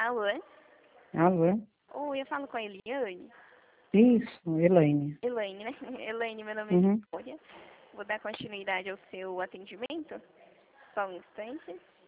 Alô? Alô? Oi, eu falo com a Eliane. Isso, Elaine. Elaine, né? Elaine, meu nome é Uhum. Vitória. Vou dar continuidade ao seu atendimento. Só um instante.